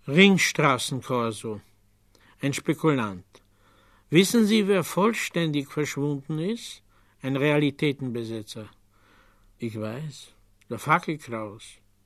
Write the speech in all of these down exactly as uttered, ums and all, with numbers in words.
Ringstraßenkorso. Ein Spekulant. Wissen Sie, wer vollständig verschwunden ist? Ein Realitätenbesetzer. Ich weiß. Der Fackelkraus.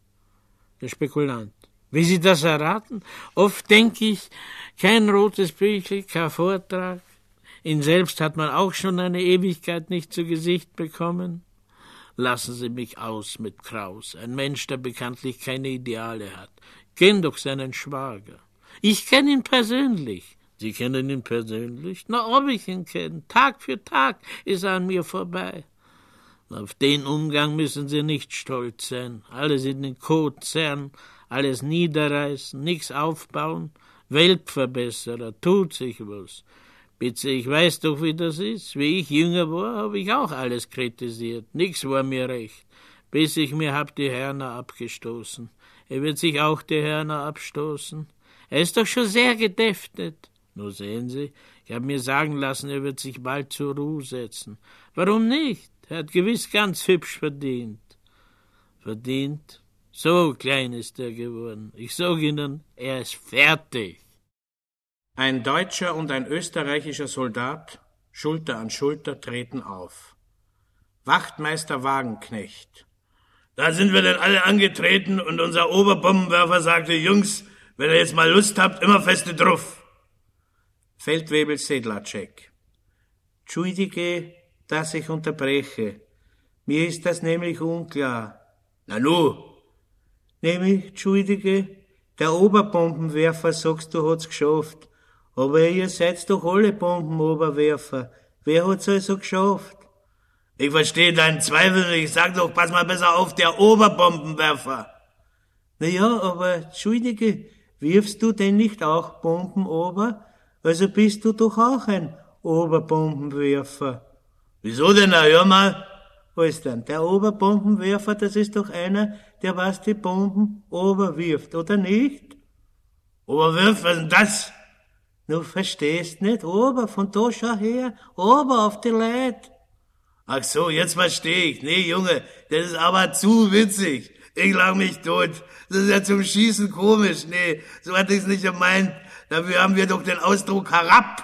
Der Spekulant. Wie Sie das erraten? Oft denke ich, kein rotes Büchlein, kein Vortrag. Ihn selbst hat man auch schon eine Ewigkeit nicht zu Gesicht bekommen. Lassen Sie mich aus mit Kraus, ein Mensch, der bekanntlich keine Ideale hat. Kenn doch seinen Schwager. Ich kenne ihn persönlich. Sie kennen ihn persönlich? Na, ob ich ihn kenne. Tag für Tag ist er an mir vorbei. Auf den Umgang müssen Sie nicht stolz sein. Alles in den Kot zerren, alles niederreißen, nichts aufbauen. Weltverbesserer, tut sich was. Bitte, ich weiß doch, wie das ist. Wie ich jünger war, habe ich auch alles kritisiert. Nix war mir recht. Bis ich mir hab die Hörner abgestoßen. Er wird sich auch die Hörner abstoßen. Er ist doch schon sehr gedäftet. Nur sehen Sie, ich habe mir sagen lassen, er wird sich bald zur Ruhe setzen. Warum nicht? Er hat gewiss ganz hübsch verdient. Verdient? So klein ist er geworden. Ich sag Ihnen, er ist fertig. Ein deutscher und ein österreichischer Soldat, Schulter an Schulter, treten auf. Wachtmeister Wagenknecht. Da sind wir denn alle angetreten und unser Oberbombenwerfer sagte, Jungs, wenn ihr jetzt mal Lust habt, immer feste drauf. Feldwebel Sedlacek. Entschuldige, dass ich unterbreche. Mir ist das nämlich unklar. Na nu? Nämlich, entschuldige, der Oberbombenwerfer, sagst du, hat's geschafft. Aber ihr seid doch alle Bombenoberwerfer. Wer hat's also geschafft? Ich verstehe deinen Zweifel nicht. Ich sag doch, pass mal besser auf, der Oberbombenwerfer. Na ja, aber, entschuldige, wirfst du denn nicht auch Bomben ober? Also bist du doch auch ein Oberbombenwerfer. Wieso denn, na, hör mal? Was denn? Der Oberbombenwerfer, das ist doch einer, der was die Bomben oberwirft, oder nicht? Oberwirft, was ist denn das? Du verstehst nicht, ober, von da schau her, ober auf die Leute. Ach so, jetzt versteh ich. Nee, Junge, das ist aber zu witzig. Ich lag mich tot. Das ist ja zum Schießen komisch. Nee, so hatte ich's nicht gemeint. Dafür haben wir doch den Ausdruck herab.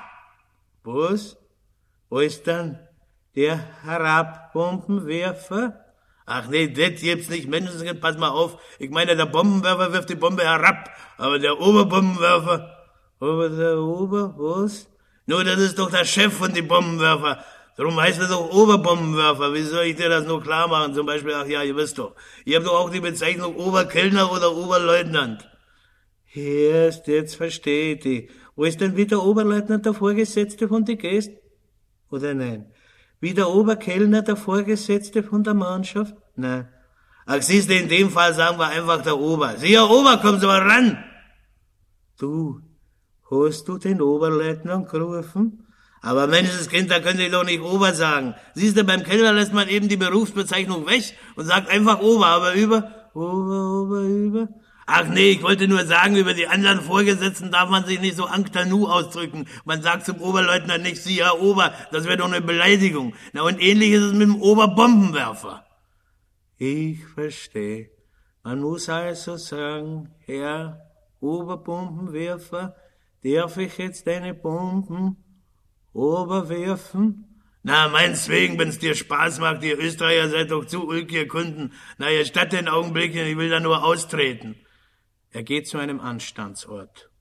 Was? Wo ist dann der Herabbombenwerfer? Ach nee, das gibt's nicht. Menschenskind, pass mal auf. Ich meine, der Bombenwerfer wirft die Bombe herab. Aber der Oberbombenwerfer... Aber der Ober, was? Nur, das ist doch der Chef von den Bombenwerfer. Darum heißt es doch Oberbombenwerfer. Wie soll ich dir das nur klar machen? Zum Beispiel, ach ja, ihr wisst doch. Ihr habt doch auch die Bezeichnung Oberkellner oder Oberleutnant. Erst, jetzt verstehe ich. Wo ist denn wie der Oberleutnant der Vorgesetzte von den Gästen? Oder nein? Wie der Oberkellner der Vorgesetzte von der Mannschaft? Nein. Ach, siehst du, in dem Fall sagen wir einfach der Ober. Sieh, Herr Ober, kommen Sie mal ran. Du, hast du den Oberleutnant gerufen? Aber Menschenskind, da könnt ihr doch nicht Ober sagen. Siehst du, beim Kellner lässt man eben die Berufsbezeichnung weg und sagt einfach Ober, aber über... Ober, Ober, über... Ach nee, ich wollte nur sagen, über die anderen Vorgesetzten darf man sich nicht so Ankhtanu ausdrücken. Man sagt zum Oberleutnant nicht, Sie, Herr Ober, das wäre doch eine Beleidigung. Na, und ähnlich ist es mit dem Oberbombenwerfer. Ich verstehe. Man muss also sagen, Herr Oberbombenwerfer, darf ich jetzt deine Bomben oberwerfen? Na, meineswegen, wenn's dir Spaß macht, ihr Österreicher seid doch zu ulkige Kunden. Na, ihr statt den Augenblicken, ich will da nur austreten. Er geht zu einem Anstandsort.